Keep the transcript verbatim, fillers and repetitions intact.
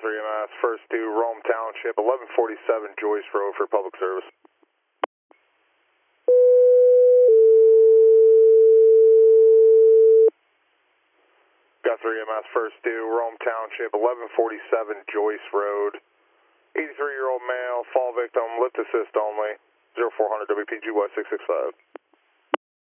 Guthrie M S, first to Rome Township, eleven forty-seven Joyce Road for public service. Guthrie M S, first to Rome Township, eleven forty-seven Joyce Road. eighty-three-year-old male, fall victim, lift assist only, zero four hundred W P G Y six six five.